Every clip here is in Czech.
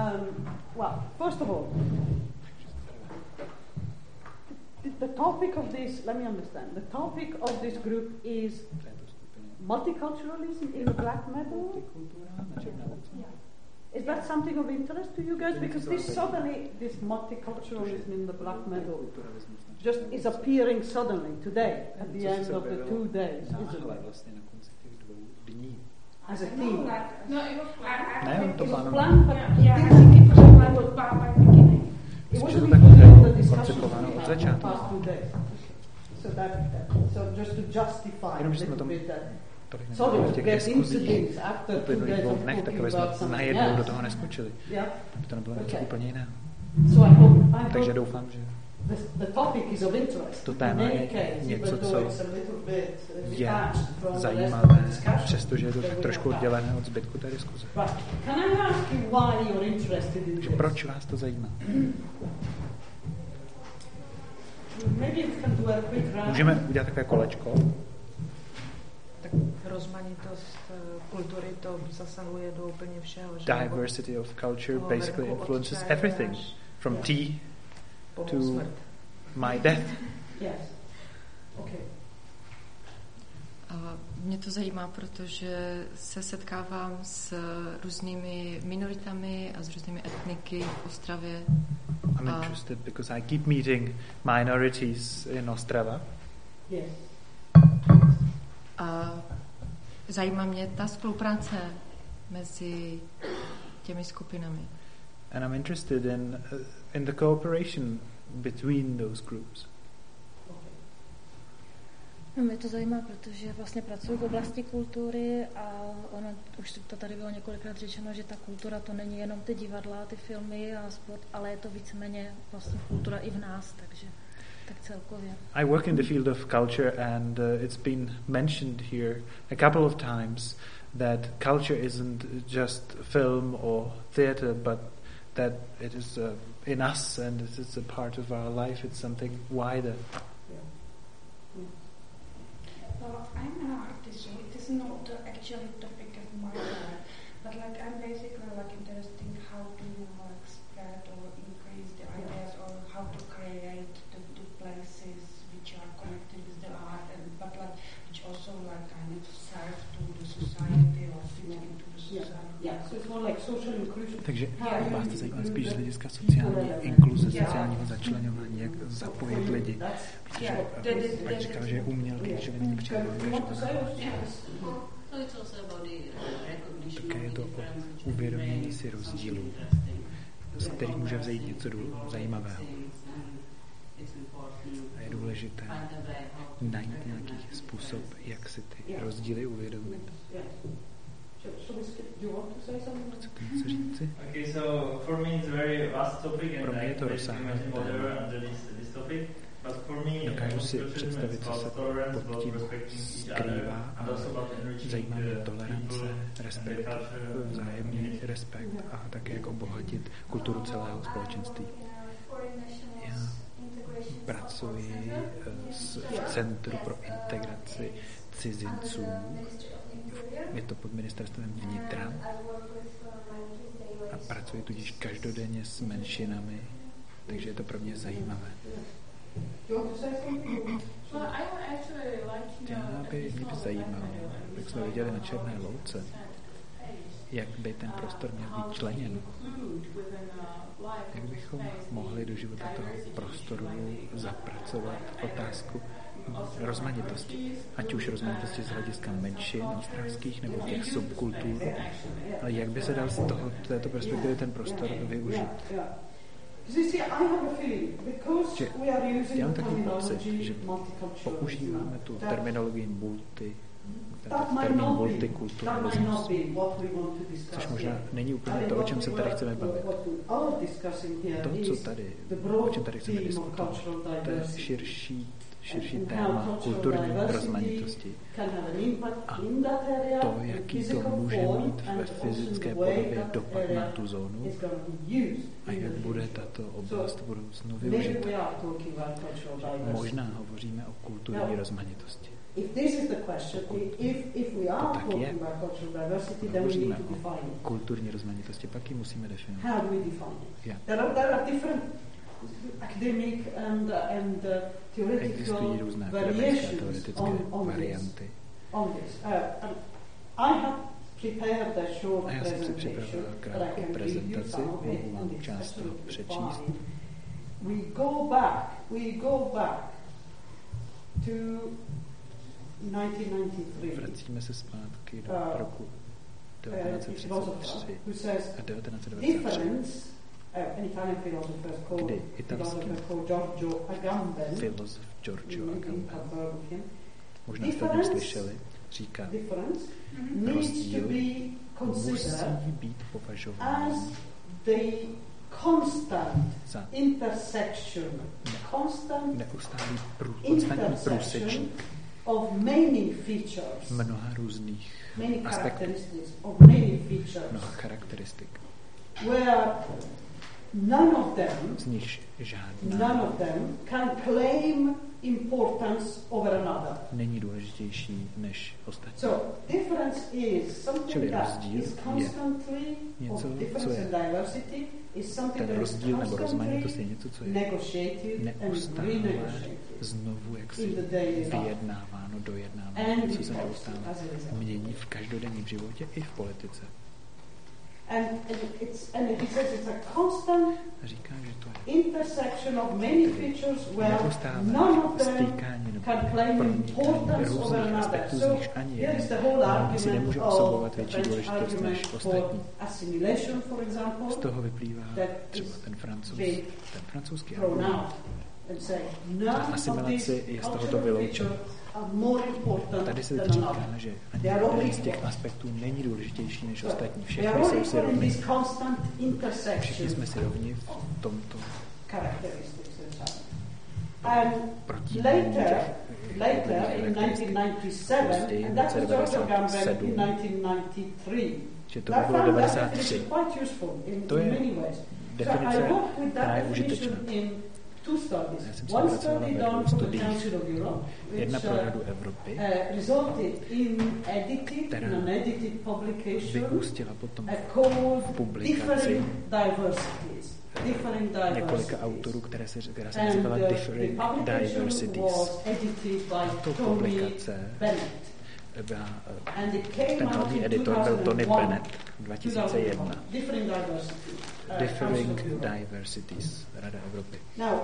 Well, first of all, the topic of this, let me understand, the topic of this group is multiculturalism in the black metal? Is that something of interest to you guys? Because this multiculturalism in the black metal just is appearing suddenly today at the end of the 2 days, isn't it? As a team. No, it was planned. It was planned, but I think it was planned by beginning. It wasn't included in the discussion of the past 2 days. So just to justify a little bit that. Sorry to get into this after 2 days of talking about something else. do toho neskočili. To nebylo něco úplně jiného. Takže doufám, že the topic is of interest. To téma je něco, co je zajímavé, přestože je to tak trošku oddělené od zbytku té diskuze. Takže proč vás to zajímá? Můžeme udělat takové kolečko. Tak rozmanitost kultury to zasahuje do úplně všeho. Diversity of culture basically influences everything, from tea to my death. Yes. Okay. Mě to zajímá, protože se setkávám s různými minoritami a s různými etniky v Ostravě. I'm interested because I keep meeting minorities in Ostrava. Yes. A zajímá mě ta spolupráce mezi těmi skupinami. And I'm interested in the cooperation between those groups. No, mě to zajímá, protože vlastně pracuji v oblasti kultury a ono, už to tady bylo několikrát řečeno, že ta kultura to není jenom ty divadla, ty filmy a sport, ale je to víceméně vlastně kultura i v nás, takže tak celkově. I work in the field of culture and it's been mentioned here a couple of times that culture isn't just film or theater, but that it is in us and it is a part of our life. It's something wider. Well, I'm an artist, so it is not actually a topic of my life, but like I'm basically like interested in how to like spread or increase the ideas or how to create the places which are connected with the art, and but like which also like kind of serve to the society or fit into the society. Yeah, so it's more like social inclusion. Takže vás to zajímá spíš z hlediska sociální inkluze, sociálního začleňování, jak zapojit lidi. Protože jak říkal, že je umělky, že není příliš také je to o uvědomění si rozdílů, z kterých může vzejít něco zajímavého. A je důležité najít nějaký způsob, jak si ty rozdíly uvědomit. Chcete něco říci? Okay, so for me it's very vast topic and Pro mě je to rozsáhlé téma. Dokážu si představit, co se pod tím skrývá a zajímá mě tolerance, respekt, vzájemný respekt a také jak obohatit kulturu celého společenství. Já pracuji v Centru pro integraci cizinců. Je to pod ministerstvem vnitra a pracuji tudíž každodenně s menšinami, takže je to pro mě zajímavé. Mě by zajímalo, jak jsme viděli na Černé louce, jak by ten prostor měl být členěn. Jak bychom mohli do života toho prostoru zapracovat otázku rozmanitosti. Ať už rozmanitosti z hlediska menšin ostravských nebo těch subkultur. Ale jak by se dal z této perspektivy ten prostor využít? Já mám takový pocit, že používáme tu terminologii termín multikulturalismus, což možná není úplně to, o čem se tady chceme bavit. To, o čem tady chceme diskutovat, to je širší téma kulturní rozmanitosti a to, jaký to může mít ve fyzické podobě dopad na tu zónu a jak bude tato oblast v budoucnu využita. Možná hovoříme o kulturní rozmanitosti. If this is the question, if we are talking about cultural diversity, then we need to define it. Kulturní rozmanitosti, pak ji musíme definovat. How do we define it? Yeah. There are different academic and theoretical variations on this. I have prepared a short presentation that I can read you some of it, and it's absolutely fine. We go back to 1993. Vracíme se zpátky do roku 1933 a 1923, kdy italský filozof Giorgio Agamben, možná jste o něm slyšeli, říká, rozdíl musí být považován za neustálý konstantní průsečník mnoha různých aspektů, mnoha charakteristik. Z nich žádná není důležitější než ostatní. Čili rozdíl je něco, co je ten rozdíl nebo rozmanitost je něco, co je neustále znovu jaksi vyjednáváno, dojednáváno, co se neustále mění v každodenním životě i v politice. Říká, že to je neustále stýkání nebo pronikání různých aspektů, z nichž ani jeden si nemůže osobovat větší důležitost než ostatní. Z toho vyplývá třeba ten francouzský argument. Na asimilaci je z tohoto vyloučen. Tady se teď říká, že ani jeden z těch aspektů není důležitější než ostatní. Všechny jsou si rovni. Všichni jsme si rovni v tomto protímání těch později v roce 1997, že to by bylo 93. To je definice, která je užitečná. Já jsem se pracovala ve dvou studiích. Jedna pro Radu Evropy, která vyústila potom v publikaci několika autorů, která se nazývala Differing Diversities. To publikace byla, ten hlavní editor byl Tony Bennett 2001. Differing Diversities, Rada Evropy.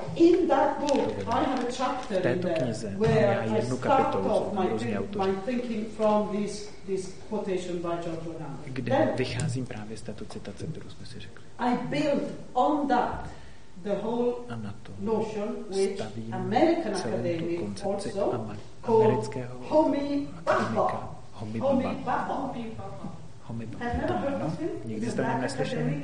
V této knize mám já jednu kapitolu, různí autoři, kde vycházím právě z této citace, kterou jsme si řekli. A na to stavím celou tu koncepci amerického akademika Homi Bhabha. Nikdy jste o něm neslyšeli?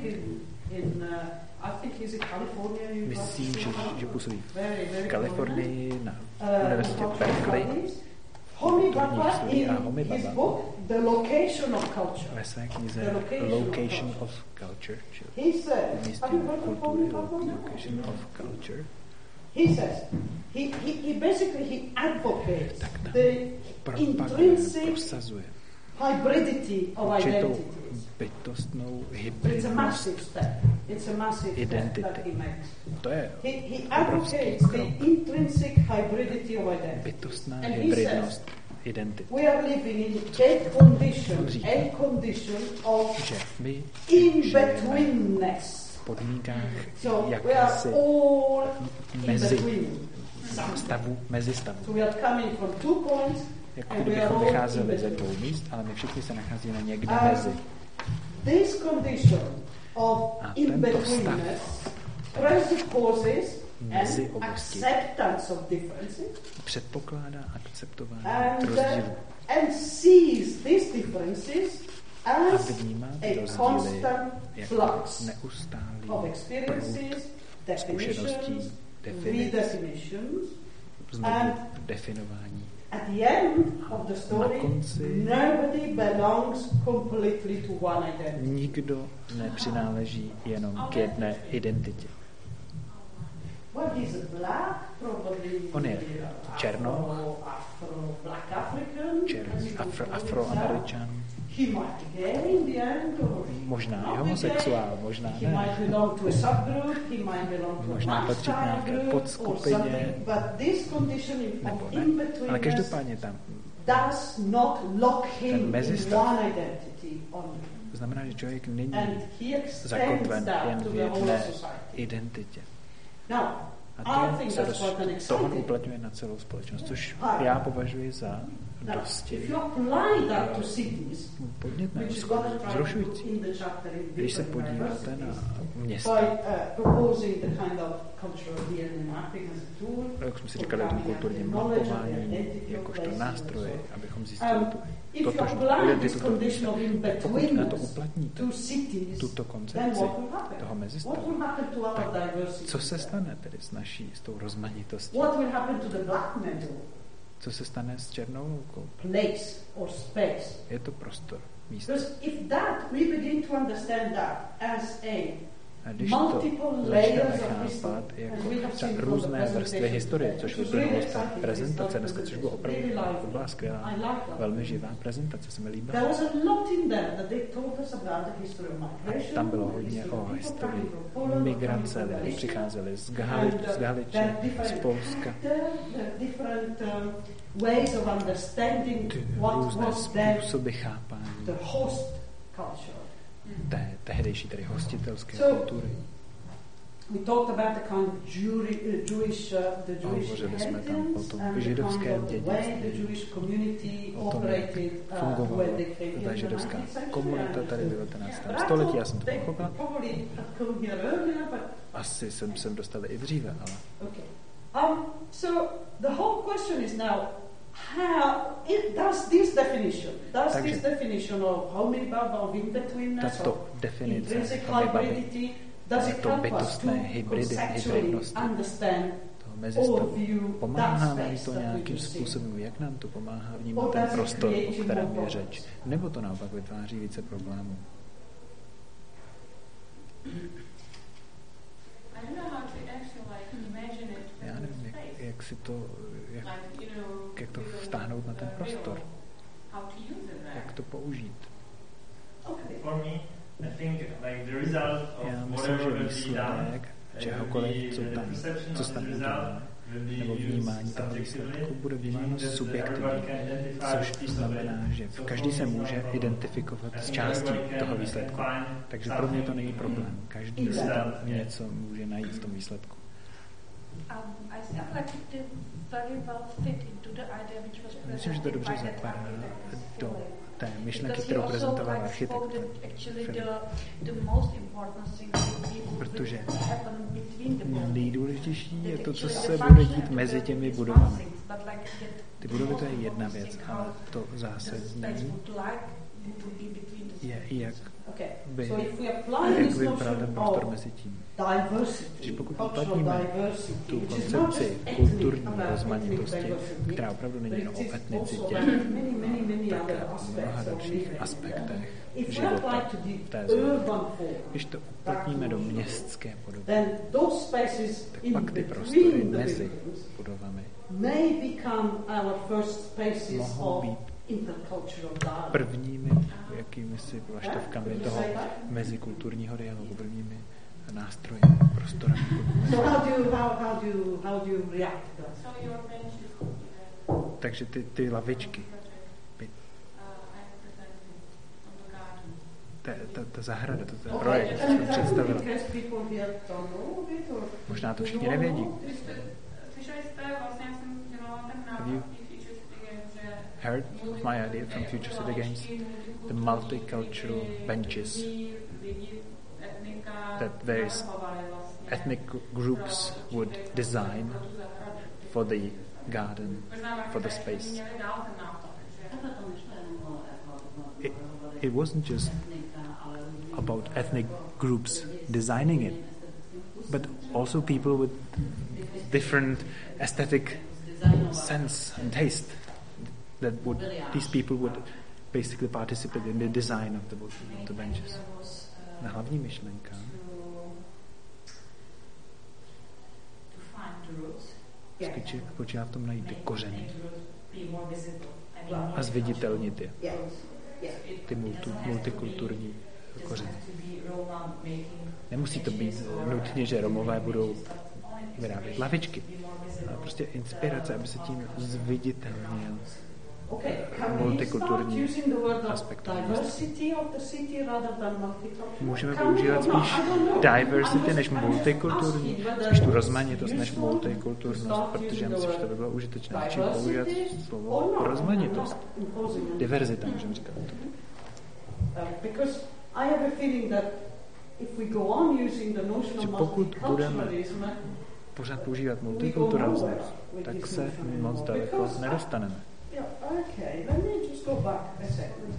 Myslím, že působí v Kalifornii na univerzitě Berkeley kulturních studií a Homi Bhabha ve své knize Location of Culture, čili umístění kultury, Location of Culture, he basically advocates the intrinsic hybridity of identity. Bytostnou hybridnost identity. To je obrovský krok. Bytostná hybridnost identity. Že my žijeme v podmínkách jakési mezi stavu. Jako kdybychom vycházeli ze dvou míst, ale my všichni se nacházíme někde mezi. A tento stav mezi obosti předpokládá akceptování rozdílů a vnímá rozdíly jako neustálý proud zkušeností, definic, znovu definování. At the end of the story, nobody belongs completely to one identity. Nikdo nepřináleží jenom k jedné identitě. On je černoch, černý Afroameričan, možná i homosexuál, možná ne. Možná patří k nějaké podskupině, nebo ne. Ale každopádně tam ten mezistav znamená, že člověk není zakotven jen v jedné identitě. A to on uplatňuje na celou společnost, což já považuji za dosti podnětné, vzrušující. Když se podíváte na města, jak jsme si říkali o tom kulturním mapování, jakožto nástroje, abychom zjistili tu totožnost, identitu toho města. Pokud na to uplatníte tuto koncepci toho mezistavu, tak co se stane tedy s tou rozmanitostí? Co se stane s černou loukou? Je to prostor, místo. A když to začneme chápat jako třeba různé vrstvy historie, což vyplynulo z té prezentace dneska, což bylo opravdu skvělá, velmi živá prezentace, se mi líbila. Tam bylo hodně o historii migrace, lidé přicházeli z Galiče, z Polska. Různé způsoby chápání té tehdejší, tedy hostitelské kultury. Hovořili jsme tam o tom židovském dědictví, o tom, jak fungovala ta židovská komunita tady v 19. století. Já jsem to pochopila. Asi jsem sem dostal i dříve, ale... So the whole question is now, does this definition of homibaba, of in-betweenness, of intrinsic hybridity, does it help us to conceptually understand or view pomáhá nám to nějakým způsobem, jak nám to pomáhá vnímat ten prostor, o kterém je řeč, nebo to naopak vytváří více problémů? Já nevím, jak si to, jak to vztáhnout na ten prostor. Jak to použít. Já myslím, že výsledek čehokoliv, co se tam udělá, nebo vnímání toho výsledku bude vnímáno subjektivně, což znamená, že každý se může identifikovat s částí toho výsledku. Takže pro mě to není problém. Každý si tam něco může najít v tom výsledku. Myslím, že to dobře zapadá do té myšlenky, kterou prezentoval architekt. Protože nejdůležitější je to, co se bude dít mezi těmi budovami. Ty budovy, to je jedna věc, ale to zásadní je, jak vypadá ten prostor mezi tím. Když pokud uplatníme tu koncepci kulturní rozmanitosti, která opravdu není jenom o etnicitě, také o mnoha dalších aspektech života v té zemi. Když to uplatníme do městské podoby, tak pak ty prostory mezi budovami mohou být prvními jakýmisi vlaštovkami toho mezikulturního dialogu, prvními nástroji, prostorem. Takže ty lavičky, ta zahrada, ten projekt, co jsem představila. Možná to všichni nevědí. Have you heard of my idea from Future City Games? The multicultural benches that various ethnic groups would design for the garden, for the space. It wasn't just about ethnic groups designing it, but also people with different aesthetic sense and taste. These people would basically participate in the design of the benches. Na hlavní myšlenka spočívá v tom najít ty kořeny a zviditelnit je. Ty multikulturní kořeny. Nemusí to být nutně, že Romové budou vyrábět lavičky, ale prostě inspirace, aby se tím zviditelnil multikulturní aspekt. Můžeme používat spíš diversity než multikulturní, spíš tu rozmanitost než multikulturnost, protože já myslím, že to by bylo užitečné. Čím používat slovo rozmanitost. Diverzita, můžeme říkat. Pokud budeme pořád používat multikulturalismus, tak se moc daleko nedostaneme. Yeah, okay. Let me just go back a second.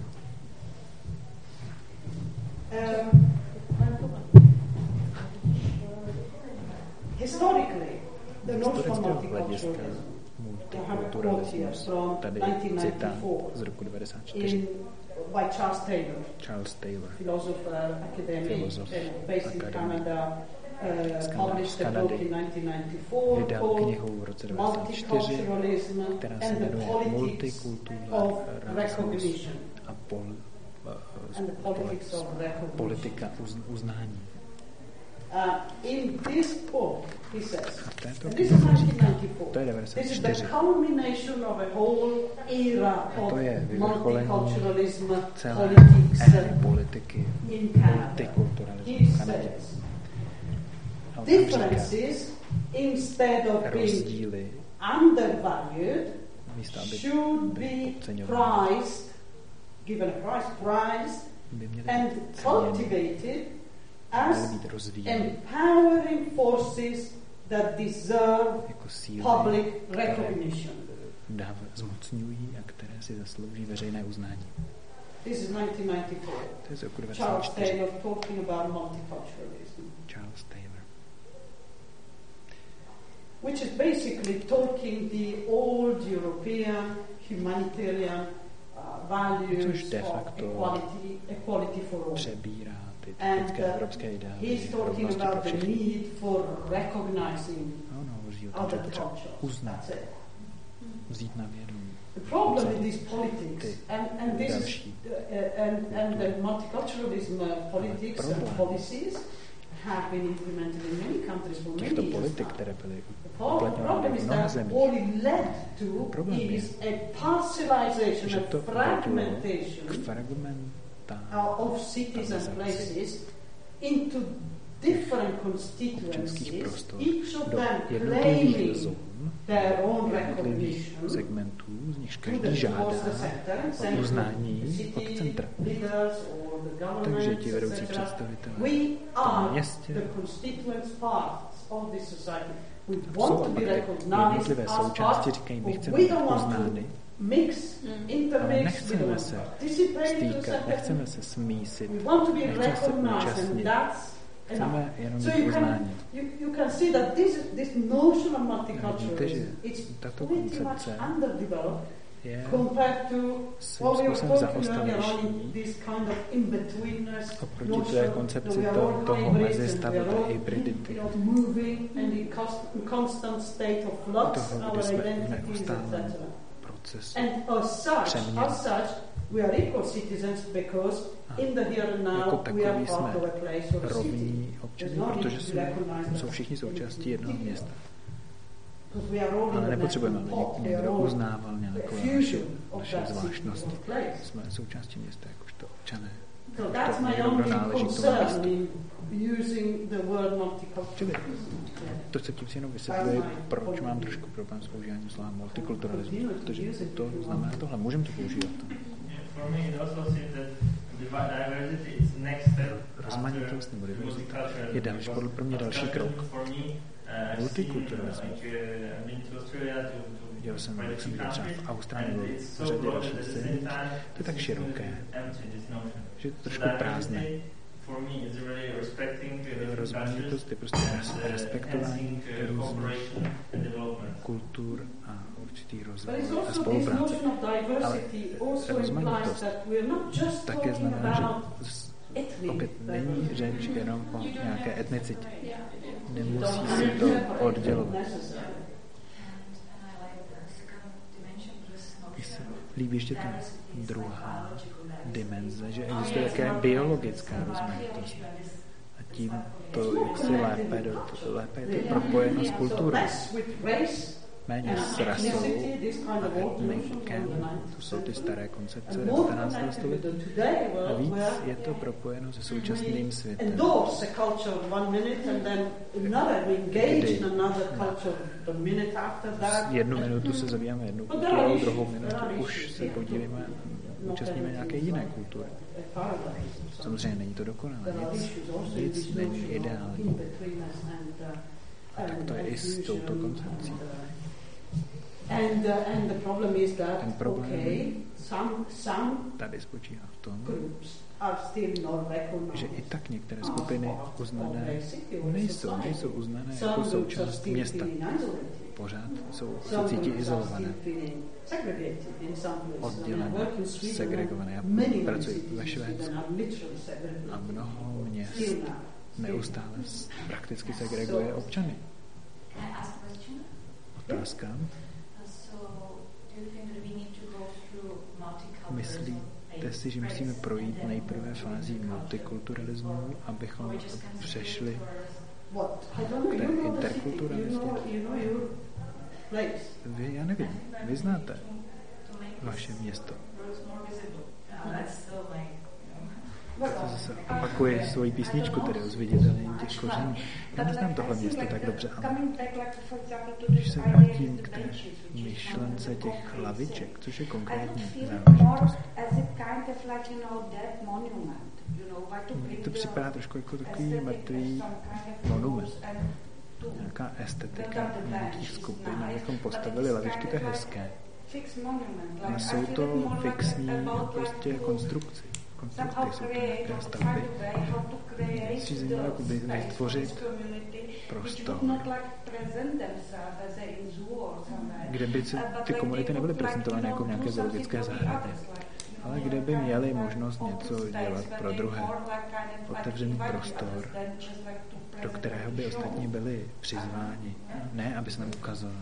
Historically, the notion of multiculturalism, tady citát z roku 1994 by Charles Taylor, filozof based in Canada, published a book in 1994 vydal knihu v roce 1994, která se jmenuje Multikulturalismus a politika uznání. In this book, he says, a v této and this is 1994, to je 1994. This is the culmination of a whole era of multiculturalism, politics in Canada. He says, differences, instead of being undervalued, should be prized, given a prize, and cultivated as empowering forces that deserve public recognition. Zmocňují a které si zaslouží veřejné uznání. This is 1994. Charles Taylor talking about multiculturalism. Charles Taylor. Which is basically talking the old European humanitarian values of equality for all. Přebírá ty typické evropské ideály. He's talking about the need for recognizing other cultures. Uznat. Vzít na vědomí. The problem with these politics and this is and the multiculturalism politics and policies have been implemented in many countries for many těchto years. politik, které byly uplatňovány v mnoha zemích. All it led to is a parcelization and fragmentation of cities and places into different constituencies, each of them claiming their own recognition, segmentů, z nichž každý žádá o uznání od centra. Takže ti vedoucí představitelé v tom městě jsou jednotlivé součásti, říkají, my chceme být uznány, ale nechceme se stýkat, nechceme se smísit, nechceme se účastnit. Chceme jenom být uznáni. Vidíte, že tato koncepce je svým způsobem zaostalejší oproti té koncepci toho mezistavu, té hybridity. Toho, kde jsme v neustálém procesu přeměn. Jako takový jsme rovní občané, protože jsou všichni součástí jednoho města. Ale nepotřebujeme, aby někdo uznával nějakou naše zvláštnosti. Jsme součástí města jakožto občané. Jakožto někdo, kdo náleží k tomu městu. Čili to se tím si jenom vysvětluje, proč mám trošku problém s používáním slova multikulturalismus, protože to znamená tohle. Můžeme to používat. Rozmanitost nebo diverzita je pro mě další krok. Multikulturalismus. Já jsem viděl třeba v Austrálii, v řadě dalších zemí. To je tak široké, že je to trošku prázdné. Rozmanitost je prostě respektování různých kultur a určitý rozvoj a spolupráce. Ale rozmanitost také znamená, že opět není řeč jenom o nějaké etnicitě. Nemusí se to oddělovat. líbí ještě ta druhá dimenze, že existuje také biologická rozmanitost. A tím to jaksi lépe je to propojeno s kulturou. Méně s rasou a etnikem, to jsou ty staré koncepce 19. století. A víc je to propojeno se současným světem. Jednu minutu se zabýváme jednou kulturou, druhou minutu už se účastníme nějaké jiné kultury. Samozřejmě není to dokonalé, nic není ideální. A tak to je i s touto koncepcí. Ten problém tady spočívá v tom, že i tak některé skupiny uznané nejsou uznané jako součást města. Pořád se cítí izolované, oddělené, segregované. Já pracuji ve Švédsku a mnoho měst neustále prakticky segreguje občany. Otázka. Myslíte si, že musíme projít nejprve fází multikulturalismu, abychom přešli k té interkulturalitě? Já nevím, vy znáte vaše město. To zase opakuje svoji písničku, tedy o zviditelnění těch kořenů. Já neznám tohle město tak dobře, ale když se vrátím k té myšlence těch laviček, což je konkrétní záležitost, to připadá trošku jako takový mrtvý monument. Nějaká estetika nějakých skupin, abychom postavili lavičky, to je hezké. Ale jsou to fixní prostě konstrukci jsou to nějaké stavby. Si zajímavé jako vytvořit prostor, kde by ty komunity nebyly prezentovány jako v nějaké zoologické zahradě, ale kde by měli možnost něco dělat pro druhé. Otevřený prostor, do kterého by ostatní byli přizváni. Ne, aby se nám ukazovali.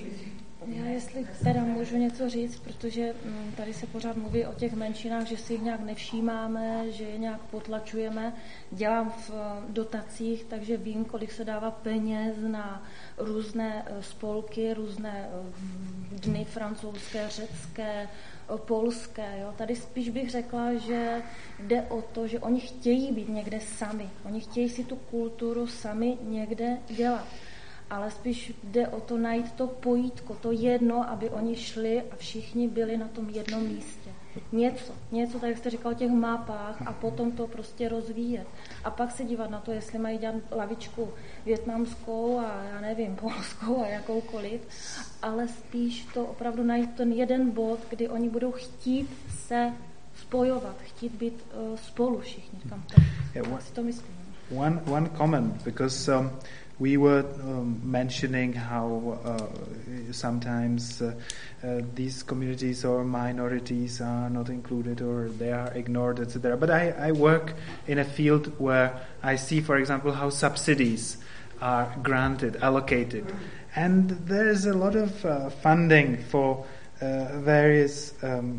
Já jestli teda můžu něco říct, protože tady se pořád mluví o těch menšinách, že si jich nějak nevšímáme, že je nějak potlačujeme. Dělám v dotacích, takže vím, kolik se dává peněz na různé spolky, různé dny francouzské, řecké, polské. Jo. Tady spíš bych řekla, že jde o to, že oni chtějí být někde sami. Oni chtějí si tu kulturu sami někde dělat. Ale spíš jde o to najít to pojítko, to jedno, aby oni šli a všichni byli na tom jednom místě. Něco, tak jak jste říkal o těch mapách a potom to prostě rozvíjet. A pak se dívat na to, jestli mají dělat lavičku vietnamskou a já nevím, polskou a jakoukoliv, ale spíš to opravdu najít ten jeden bod, kdy oni budou chtít se spojovat, chtít být spolu všichni. Já si to myslím. One comment, because we were mentioning how sometimes these communities or minorities are not included or they are ignored, etc. But I work in a field where I see, for example, how subsidies are granted, allocated. And there's a lot of funding for various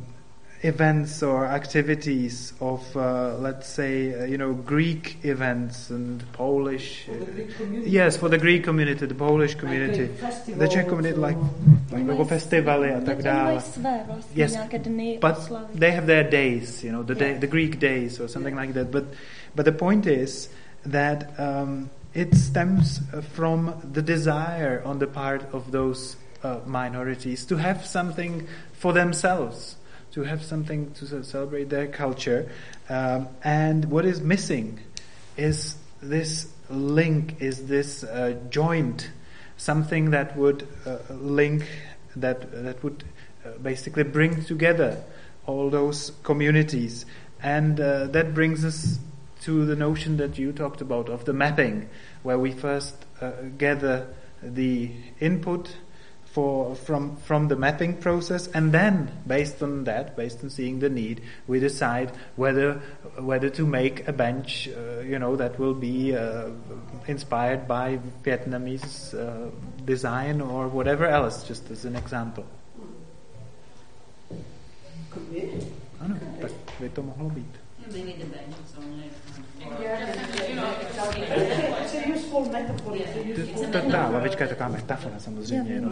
events or activities of, let's say, Greek events and Polish. Yes, for the Greek community, the Polish community, the Czech community, like festivaly a tak dále. Yes, but they have their days, the Greek days or something like that. But the point is that it stems from the desire on the part of those minorities to have something for themselves, to have something to celebrate their culture. And what is missing is this link, is this joint, something that would link, that would basically bring together all those communities. And that brings us to the notion that you talked about of the mapping, where we first gather the input from the mapping process, and then based on seeing the need, we decide whether to make a bench, that will be inspired by Vietnamese design or whatever else, just as an example. Ano, tak by to mohlo být. Ta lavička je taková metafora samozřejmě.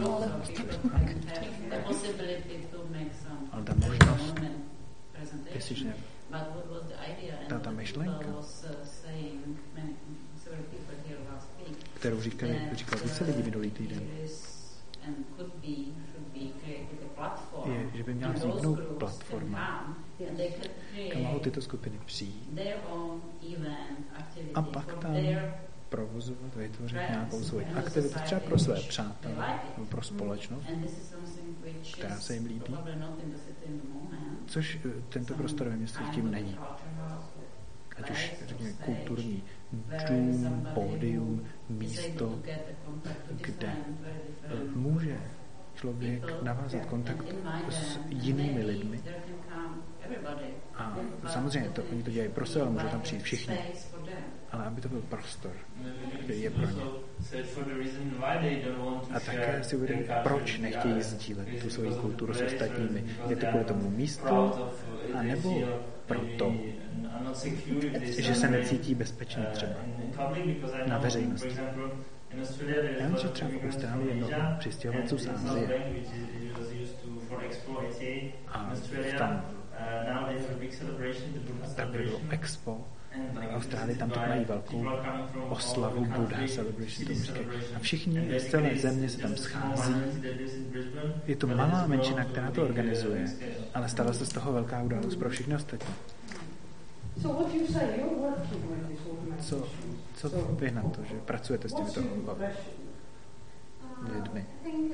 Ale ta možnost, jestliže ta myšlenka, kterou říkal více lidí minulý týden, je, že by měla vzniknout platforma, kam mohou tyto skupiny přijít a pak tam provozovat, vytvořit nějakou svoji aktivitu, třeba pro své přátelé nebo pro společnost, která se jim líbí, což tento prostor ve městě tím není. Ať už, řekněme, kulturní dům, pódium, místo, kde může člověk navázat kontakt s jinými lidmi. A samozřejmě oni to dělají pro sebe, ale můžou tam přijít všichni. Ale aby to byl prostor, který je pro ně. A také si uvědomí, proč nechtějí sdílet tu svoji kulturu s ostatními. Je to kvůli tomu místu, anebo proto, že se necítí bezpečně třeba na veřejnosti. Já vím, že třeba v Austrálii je mnoho přistěhovalců z Asie. A tam bylo Expo. V Austrálii tam tak mají velkou oslavu Buddha Celebration, tomu říkají. A všichni z celé země se tam schází. Je to malá menšina, která to organizuje, ale stala se z toho velká událost pro všechny ostatní. Co vy na to, že pracujete s těmito lidmi?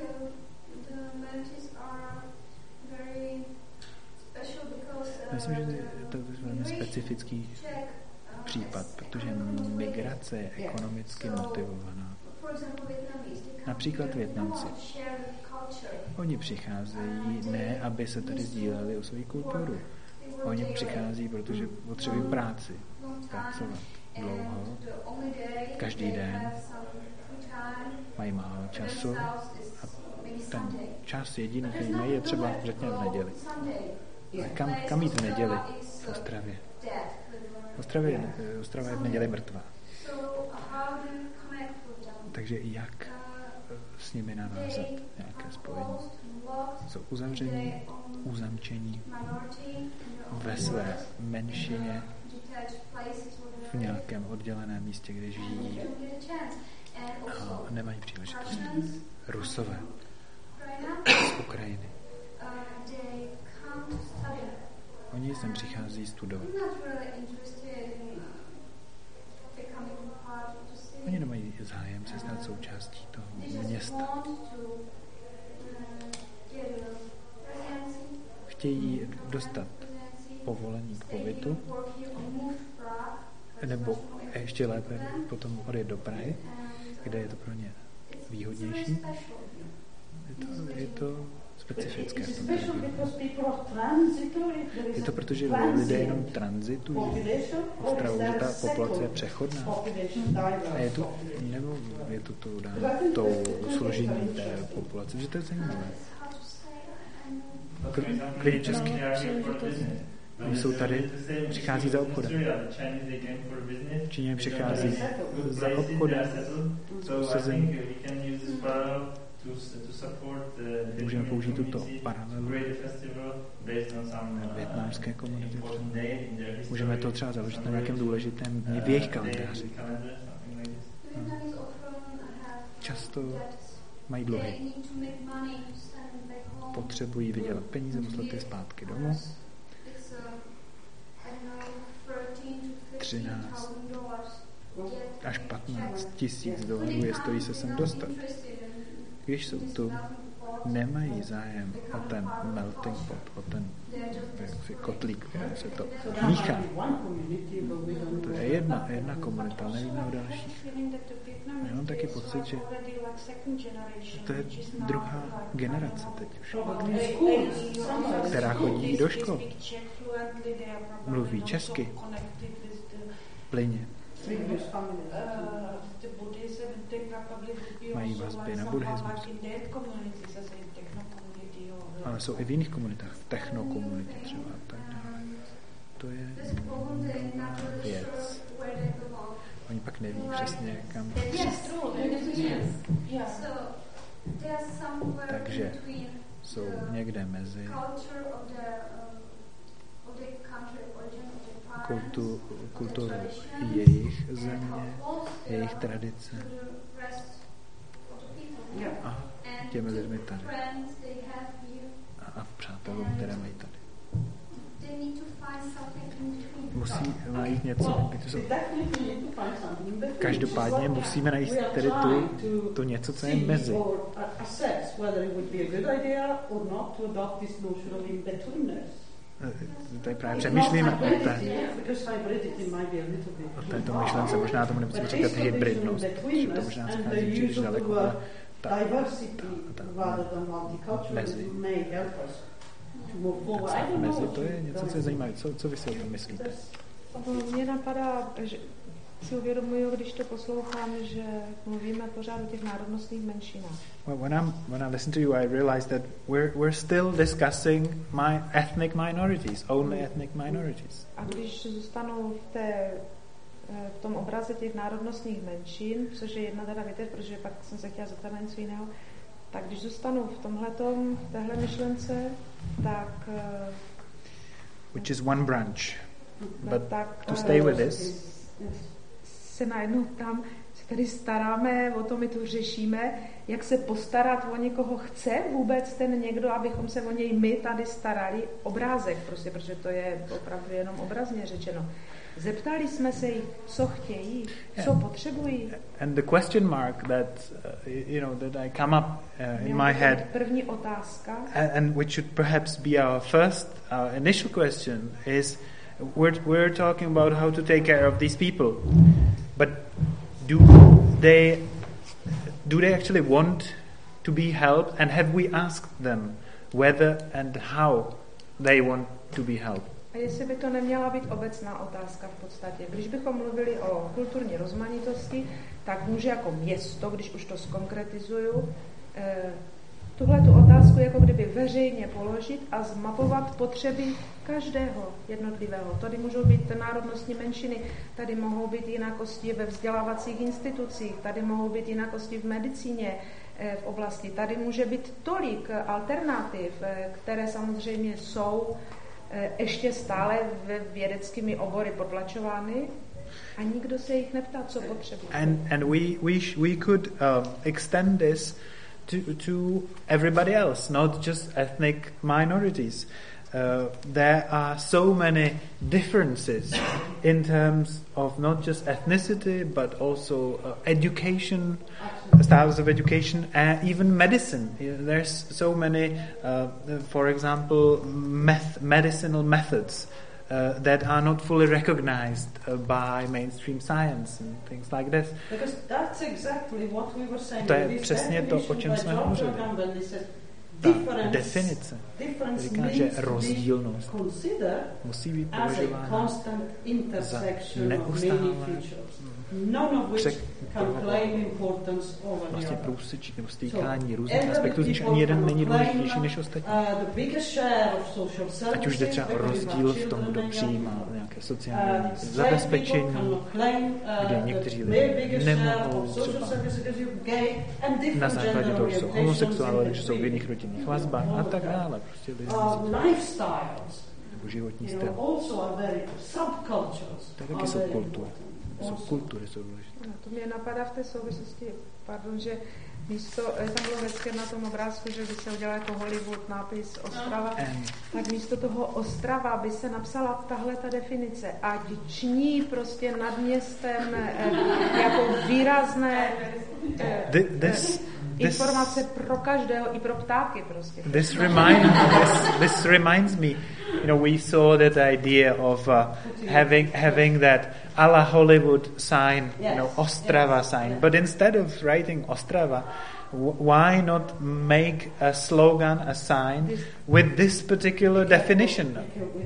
Myslím, že to je velmi specifický případ, protože migrace je ekonomicky motivovaná. Například Vietnamci. Oni přicházejí ne, aby se tady sdíleli o svou kulturu. Oni přichází, protože potřebují práci. Pracovat dlouho, každý den, mají málo času a ten čas jediný, který mají, je třeba, řekněme, v neděli. A kam jít v neděli v Ostravě? Ostrava je v neděli mrtvá. Takže jak s nimi navázat nějaké spojení? Jsou uzavření, uzamčení ve své menšině v nějakém odděleném místě, kde žijí a nemají příležitost. Rusové z Ukrajiny. Oni sem přichází studovat. Oni nemají zájem se stát součástí toho města. Chtějí dostat povolení k pobytu, nebo ještě lépe potom odjet do Prahy, kde je to pro ně výhodnější. Je to specifické. Je to, protože lidé jenom tranzitují Ostravu, že ta populace je přechodná. A je to, nebo je to tou složení té populace, že to je zajímavé. Klidně česky. Oni jsou tady, přichází za obchodem. Číňané přichází za obchodem. Sezení. Můžeme použít tuto paralelu vietnamské komunity. Můžeme to třeba založit na nějakém důležitém dni v jejich kalendáři. Často mají dluhy. Potřebují vydělat peníze, poslat je zpátky domů. 13 až 15 tisíc dolarů je stojí se sem dostat. Když jsou tu, nemají zájem o ten melting pot, o ten kotlík, kterým se to míchá. To je jedna komunita, ale nevíme o dalších. Já mám taky pocit, že to je druhá generace teď už, která chodí do škol. Mluví česky, plyně. Mají vazby na buddhismus. ale jsou i v jiných komunitách, v technokomunitě třeba. Tak to je věc. Oni pak neví přesně, kam takže jsou někde mezi kulturou jejich země, jejich tradice a těmi lidmi tady. A v přátelům, které mají tady. Musí najít něco. Každopádně musíme najít tady to něco, co je mezi. Tady právě přemýšlíme o této myšlence. Možná tomu nemusíme říkat hybridnost, protože to možná schází příliš daleko. Mezi to je něco, co je zajímavé. Co vy si o tom myslíte? Mně napadá, že si uvědomuju, když to poslouchám, že mluvíme pořád o těch národnostních menšinách. Well, when I listen to you, I realize that we're still discussing my ethnic minorities, only ethnic minorities. A když zůstanu v tom obraze těch národnostních menšin, což je jedna teda větev, protože pak jsem se chtěla zeptat na něco jiného, tak když zůstanu v téhle myšlence, tak which is one branch. But to stay with this, se najednou tam se tady staráme, o to my tu řešíme, jak se postarat o někoho chce vůbec ten někdo, abychom se o něj my tady starali. Obrázek prostě, protože to je opravdu jenom obrazně řečeno. Zeptali jsme se jich, co chtějí, co potřebují. And the question mark that that I come up in my head. První otázka. And which should perhaps be our first initial question is we're talking about how to take care of these people. But do they actually want to be helped, and have we asked them whether and how they want to be helped? A jestli by to neměla být obecná otázka v podstatě. Když bychom mluvili o kulturní rozmanitosti, tak může jako město, když už to zkonkretizuju, tuhletu otázku jako kdyby veřejně položit a zmapovat potřeby každého jednotlivého. Tady můžou být národnostní menšiny, tady mohou být jinakosti ve vzdělávacích institucích, tady mohou být jinakosti v medicíně, v oblasti. Tady může být tolik alternativ, které samozřejmě jsou ještě stále vědeckými obory potlačovány a nikdo se jich neptá, co potřebuje. And we could extend this to everybody else, not just ethnic minorities. There are so many differences in terms of not just ethnicity, but also education, styles of education, and even medicine. There's so many, for example, medicinal methods that are not fully recognized by mainstream science and things like this. Because that's exactly what we were saying. To je přesně to, o čem jsme hovořili. Ta definice říká, že rozdílnost musí být považována za neustálé vlastně průsečí nebo stýkání různých aspektů, z nichž ani jeden není důležitější než ostatní. Ať už jde třeba o rozdíl v tom, kdo přijímá nějaké sociální zabezpečení, kde někteří lidé nemohou třeba na základě toho, že jsou homosexuálové, že jsou v jiných rodinných vazbách a tak dále. Prostě nebo životní styl. To taky jsou kultury. Subkultury jsou důležité. No, to mě napadá v té souvislosti, že místo, tam bylo hezké na tom obrázku, že by se udělal jako Hollywood nápis Ostrava, tak místo toho Ostrava by se napsala tahle ta definice, ať ční prostě nad městem jako výrazné informace pro každého, i pro ptáky prostě. This reminds me, we saw that idea of having that a la Hollywood sign, Ostrava sign. But instead of writing Ostrava, why not make a slogan, a sign with this particular definition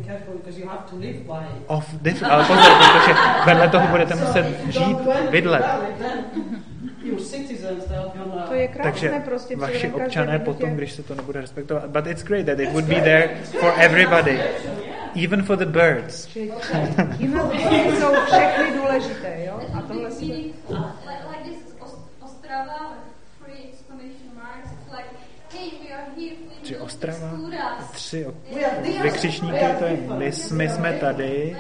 of different? Ale pozor, protože vedle toho budete muset žít, bydlet. To je krásné, takže prostě vaši občané potom, když se to nebude respektovat, but it's great that it would be there for everybody, even for the birds. Jinak jsou všechny důležité, jo? A tohle si... Či Ostrava, 3 vykřičníky, to je my jsme tady,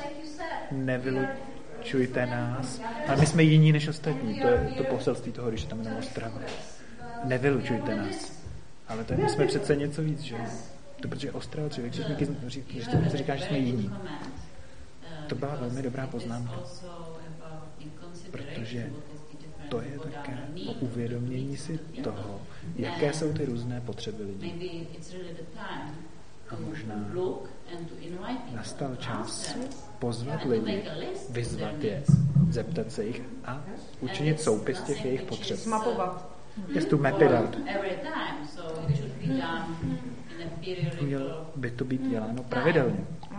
nevylučujte nás, ale my jsme jiní než ostatní, to je to poselství toho, když tam jenom Ostrava. Nevylučujte nás. Ale to my jsme přece něco víc, že? To protože Ostrava, 3 vykřičníky, když to říká, že jsme jiní. To byla velmi dobrá poznámka, protože to je také o uvědomění si toho, jaké jsou ty různé potřeby lidí. A možná nastal čas pozvat lidi, vyzvat je, zeptat se jich a učinit soupis těch jejich potřeb. Zmapovat. Just to map it out. Mělo by to být děláno pravidelně.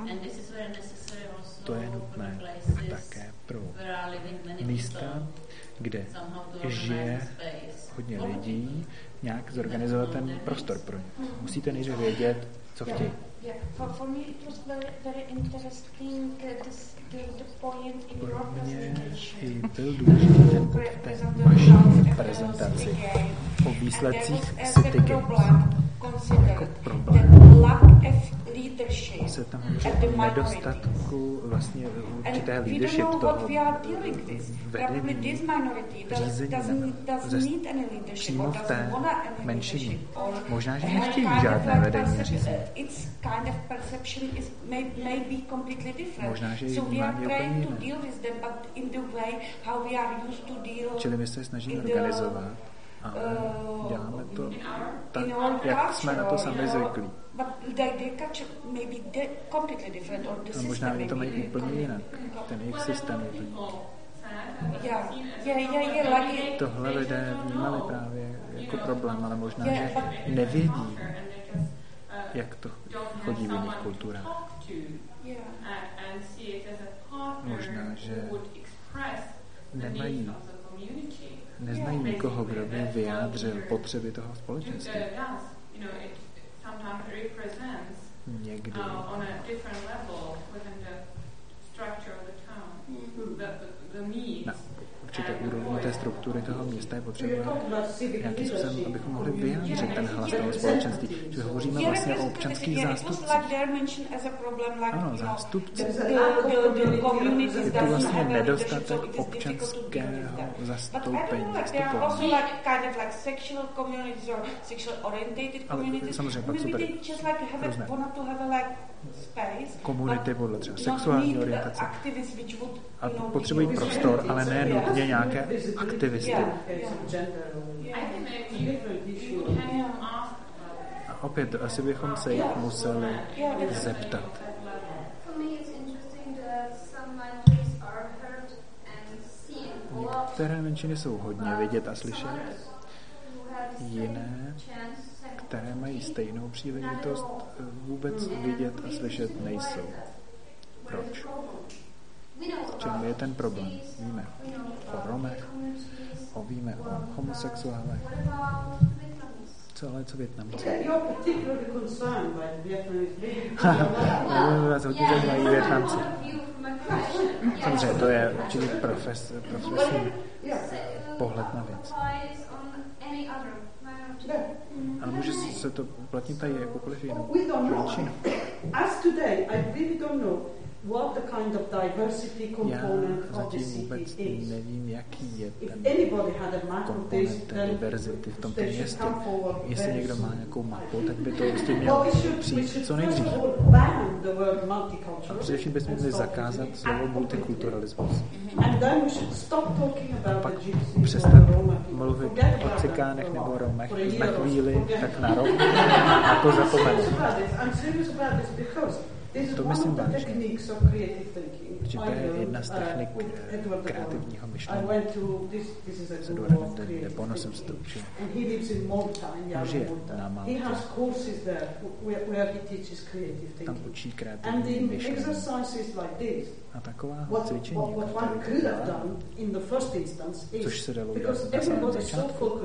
To je nutné také pro místa, kde žije hodně lidí, nějak zorganizovat ten prostor pro ně. Musíte nejdřív vědět, co chtějí. For me it was very interesting the point in your i byl důležitý ten bod v té vaší prezentaci o výsledcích City Games. Jako problém se tam hovoří o nedostatku vlastně určité leadership toho vedení, řízení přímo v té menšině. Možná, že nechtějí žádné vedení řízení. Možná, že jejich vnímání je úplně jiné. Čili my se snažíme organizovat, ale děláme to tak, jak jsme na to sami zvyklí. A možná oni to mají úplně jinak. Ten jejich systém je tohle lidé vnímali právě jako problém, ale možná, že nevědí, jak to chodí v jiných kulturách. Možná, že neznají nikoho, kdo by vyjádřil potřeby toho společenství. Někdy na určité úrovni té struktury toho města je potřeba nějakým způsobem, abychom mohli vyjádřit ten hlas toho společenství. Že hovoříme vlastně o občanských zástupcích. Ano, zástupci. Je to vlastně nedostatek občanského zastoupení. Ale samozřejmě pak jsou tady různé komunity podle třeba sexuální orientace. A potřebují prostor, ale ne nutně nějaké aktivisty. A opět, asi bychom se jich museli zeptat. Některé menšiny jsou hodně vidět a slyšet, jiné, které mají stejnou příležitost, vůbec vidět a slyšet nejsou. Proč? V čem je ten problém? Víme o Romech, víme o homosexuálech. Co Vietnamci? Vás hodně zajímají Vietnamci. Samozřejmě, to je určitě profesní pohled na věc. Ale může se to uplatnit tady jakoukoliv jinou menšinu. Já zatím vůbec nevím, jaký je ten komponent té diverzity v tomto městě. Jestli někdo má nějakou mapu, tak by to prostě mělo přijít co nejdřív. A především bychom měli zakázat slovo multikulturalismus. A pak přestat mluvit o Cikánech nebo Romech na chvíli, tak na rok a to zapomenout. To myslím vážně. Protože to je jedna z technik kreativního myšlení. S Edwardem de Bono jsem se to učil. On žije na Maltě. Tam učí kreativní myšlení. A taková cvičení, což se dalo udělat na samém začátku,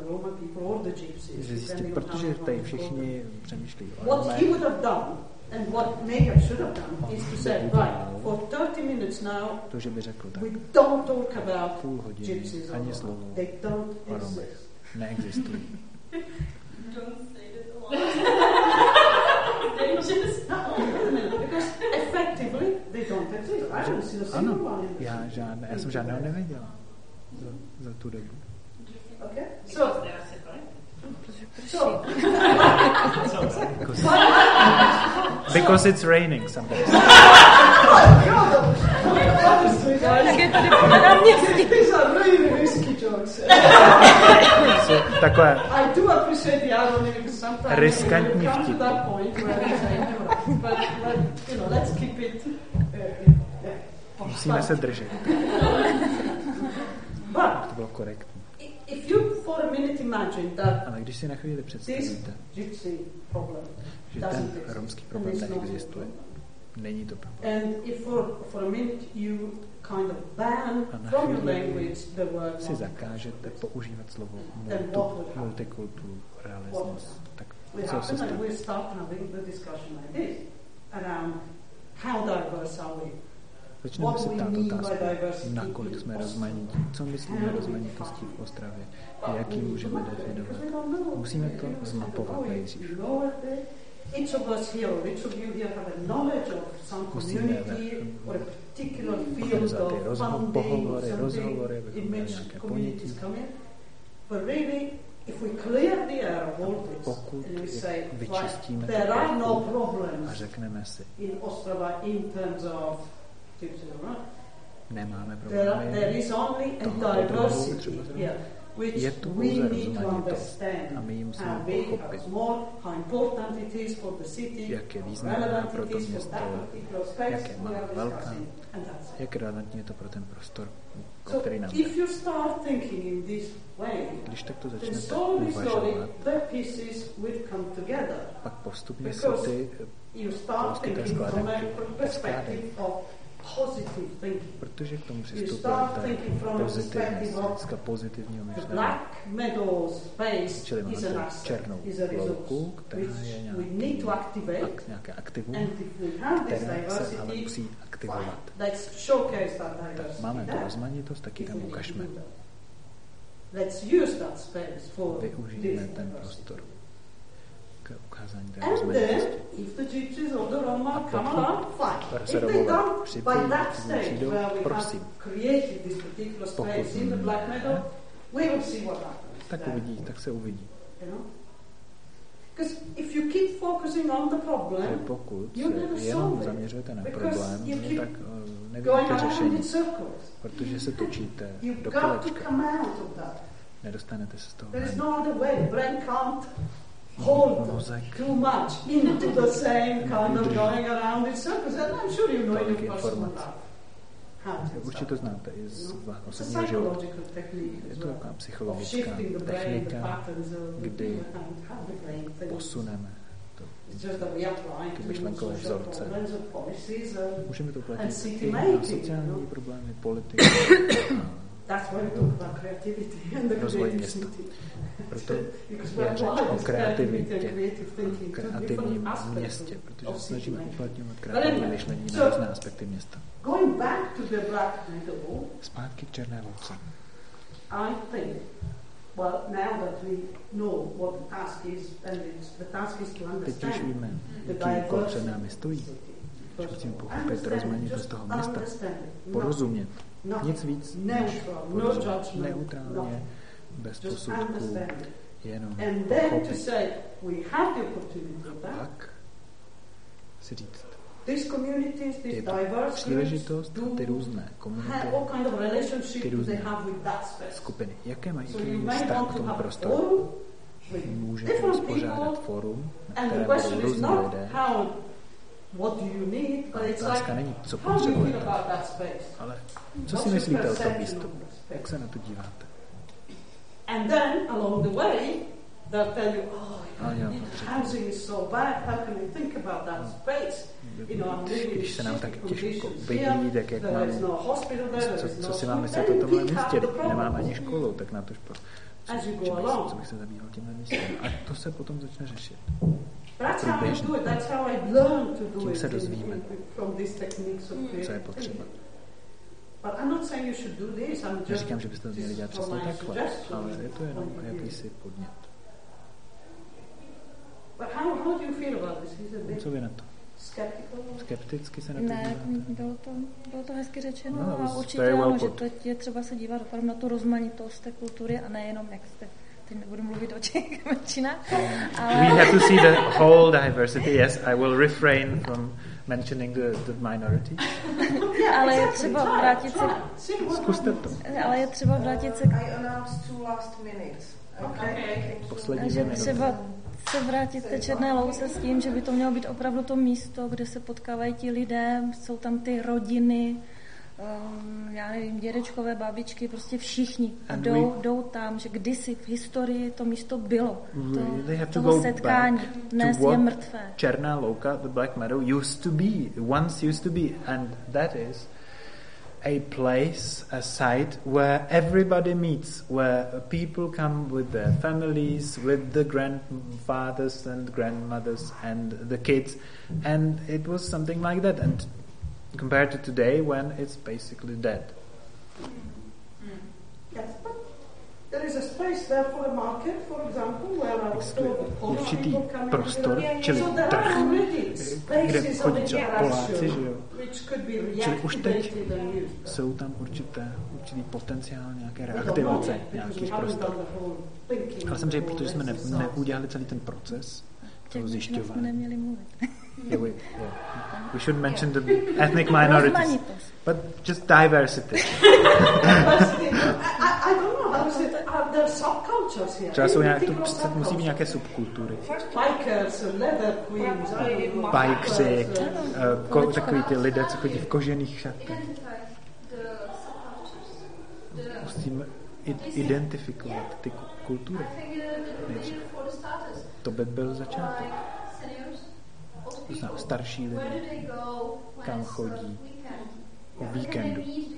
že zjistit, protože tady všichni přemýšlí o Romech. And what Nahab should have done is to say, right, for 30 minutes now, to, že by řekl tak, we don't talk about půl hodiny, gypsies ani slovo they don't o Romech exist. neexistují. Don't say it a lot. Dangerous. Because effectively they don't exist. I haven't seen a single one in já jsem žádného neviděl za tu dobu. Okay? So because it's raining sometimes. These are really risky jokes. Takové I do appreciate the irony because sometimes riskantní it comes to vtipy. that point where it's like, but you know, let's keep it. Musíme se držet. But To bylo korektní. if you for a minute imagine that Ale když si na chvíli this představíte, gypsy problem že doesn't ten exist, romský and problém it's not neexistuje, není to problém. and if for a minute you kind of ban A na from your chvíli language the word si zakážete používat slovo multikulturalismus, tak we co se happen and stane? we start having the discussion like this around how diverse are we. Začneme si ptát otázku, nakolik jsme rozmanití, co myslíme rozmanitostí v Ostravě, jak ji můžeme definovat. Musíme to zmapovat nejdřív. Each of us here, or each of you here have a knowledge of some community or a particular field of funding or something in which communities come in. But really, if we clear the air of all this and we say, right, there are no problems in Ostrava in terms of nemáme there problémy is only a tohoto druhu, diversity třeba zrovna. here, which Je to we pouze need to rozmanitost understand a my ji musíme how big, how pochopit, small, how important it is for the city, jak je how významná relevant pro it to is for město, that particular space jak je we malá, are velká, discussing, and that's it. jak relevantní je to pro ten prostor, o So který nám if jde. you start thinking in this way, Když takto then začnete slowly uvažovat, the pieces will come together. pak postupně se Because ty you start kousky té thinking from a skládanky perspective skládají. of positive thinking. Protože k tomu You přistupujete start thinking from a pozitivně, perspective z of hlediska pozitivního the myšlení. Black Meadows space Čili is an máte asset, černou is a resource, louku, která je which we need to activate. nějaké aktivum, And if we have this které se ale diversity, musí aktivovat. fine, let's showcase that Tak diversity. máme tu there. rozmanitost, taky If tam we need to ukažme. do that. Let's use that space for Využijeme this ten diversity. prostor k ukázání té And then, rozmanitosti. if the gypsies or the Roma A come pokud along, fine. se If they Romové don't, připojí, by that když stage přijdou, where we have prosím. created this particular space Pokud in the Black ne, Meadow, we will see what happens. Tak then, uvidí, tak se uvidí. you know? Because if you keep focusing on the Že problem, pokud you never se jenom solve it. zaměřujete na Because problém, you no keep tak going nevidíte around in řešení, circles. protože se točíte You've do got to kolečka. come out of that. Nedostanete se z toho There is ven. no other way. The brain can't hold Mozek too much into the same kind of going around in circles. And I'm sure you know in tolik your personal informací. life. how to Určitě to znáte i z It's a osobního života. psychological technique Je as to well. taková Of psychologická shifting the brain, the technika, patterns of kdy and how the brain thinks. posuneme to. It's just that we apply ty to myšlenkové social vzorce. problems of policies and Můžeme to and platit city i na making, sociální no? problémy, politiky, That's why we talk about creativity and the rozvoj creative města. city. Proto Because we je řeč apply o this creativity kreativitě, and creative thinking to kreativním different aspects městě, protože of se city snažíme making. uplatňovat But kreativní anyway, myšlení na so- různé aspekty města. Going back to the Black Meadow, Zpátky k Černé louce. I think, well, now that we know what the task is, and the task is to Teď už understand víme, the jaký úkol před diversity. námi stojí. Už musíme pochopit Understand, rozmanitost just toho města. understand it. Porozumět. Nothing. Nic víc než Neutral, no porozumět. judgment, Neutrálně, nothing. bez Just posudků, understand it. jenom And then to pochopit. say, we have the opportunity of that. Pak si říct, These communities, these je to diverse příležitost groups a ty do různé komunity, have all kind of relationship ty do they různé have with that space. skupiny. Jaké mají So you may vztah want k to tomu have a prostoru? forum with Můžete different uspořádat people, fórum, na and the kterém budou question is různí not lidé. how Otázka není, co potřebujete, ale co si myslíte o tom místu? Jak se na to díváte? And then along the way, they'll tell you, housing is so bad, how can you think about that space? Když se nám tak těžko vidí, tak jak mám, co si mám myslet o tomhle místě, nemám ani školu, tak na to co bych se zabýval tímhle místem. A to se potom začne řešit. Průběžně. Tím se dozvíme, co je potřeba. Neříkám, že byste to měli dělat přesně takhle, ale je to jenom jakýsi podnět. Co vy na to? Skepticky se na to díváte? Ne, bylo to hezky řečeno a určitě ano, že to je třeba se dívat opravdu na tu rozmanitost té kultury a nejenom, jak jste, teď nebudu mluvit o těch menšinách. We have to see the whole diversity. Yes, I will refrain from mentioning the minority. Ale je třeba vrátit se... Zkuste to. Ale je třeba vrátit se... I announced 2 last minutes. Poslední že třeba se vrátit té Černé louce s tím, že by to mělo být opravdu to místo, kde se potkávají ti lidé, jsou tam ty rodiny, já nevím, dědečkové, babičky, prostě všichni jdou tam, že kdysi v historii to místo bylo. To setkání dnes je mrtvé. Černá louka, the Black Meadow, once used to be, and that is a place, a site where everybody meets, where people come with their families, with the grandfathers and grandmothers and the kids, and it was something like that. And compared to today, when it's basically dead. Yes, but there is a space there for a market, for example, where určitý prostor, čili trh, kde chodí třeba Poláci, že jo. Čili už teď jsou tam určitý potenciál nějaké reaktivace nějakých prostor. Ale samozřejmě, protože jsme neudělali celý ten proces toho zjišťování. We should mention the ethnic minorities, but just diversity. I don't know how to say it. Are there subcultures here? Třeba musí být nějaké subkultury. Bikers, leather queens, bikeři, takový ty lidé, co chodí v kožených šatech. Musíme identifikovat ty kultury. To by byl začátek. Starší lidé, kam chodí o víkendu,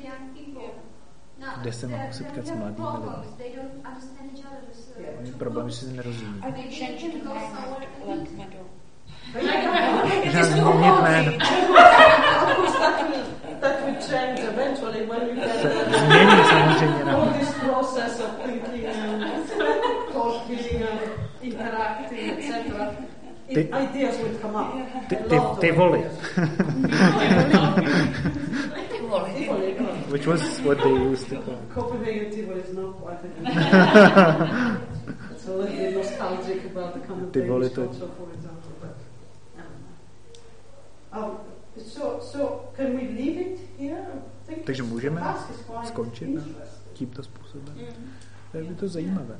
kde se mohou setkat s mladými lidmi. Oni problém, že si nerozumí. Možná změnit jméno. Se změní samozřejmě na ty voli. Which was what they used to call. Copenhagen Tivoli is not quite it's a little bit nostalgic about the common Danish culture, for example. So can we leave it here? Takže můžeme skončit tímto způsobem. To je to zajímavé.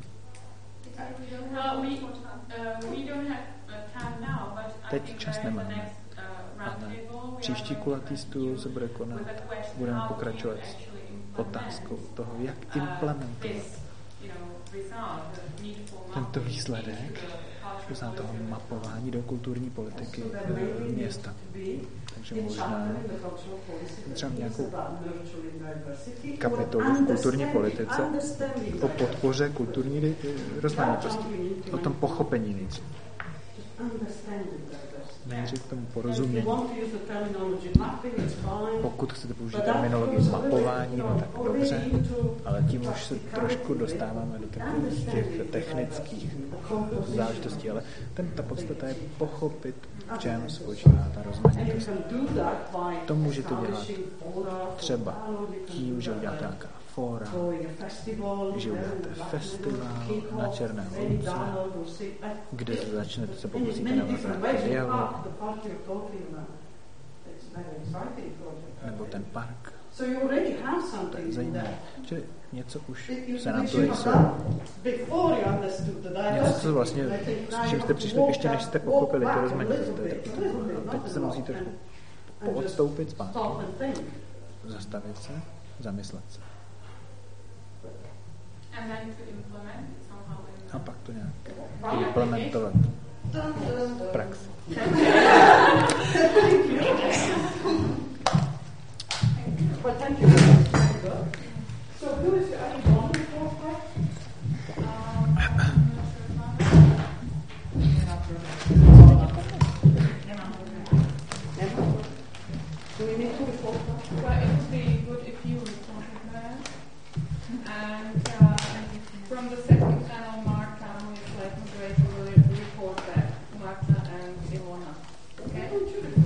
Teď čas nemáme, ale příští kulatý stůl se bude konat. Budeme pokračovat s otázkou toho, jak implementovat tento výsledek, toho mapování do kulturní politiky města. Takže možná třeba nějakou kapitolu v kulturní politice o podpoře kulturní rozmanitosti, o tom pochopení nejdřív. Nejdřív k tomu porozumění. Pokud chcete použít terminologii mapování, no tak dobře, ale tím už se trošku dostáváme do těch technických záležitostí, ale ta podstata je pochopit, v čem spočívá ta rozmanitost. To můžete dělat třeba tím, že uděláte nějaká fóra, že uděláte festival na Černé louce, kde začnete se pokusíte navázat dialog, nebo ten park To je zajímavé. Čili něco už se nám to rysuje. Něco, co vlastně, s čím jste přišli, ještě než jste pochopili to rozmanitost. Teď se musí trošku poodstoupit zpátky, zastavit se, zamyslet se. A pak to nějak implementovat v praxi. Well, thank you very much. So, who is anyone before that? Do we need to report that? Well, it would be good if you reported that. And from the second channel, Marta, who is like moderator, will report that. Marta and Ilona. Okay?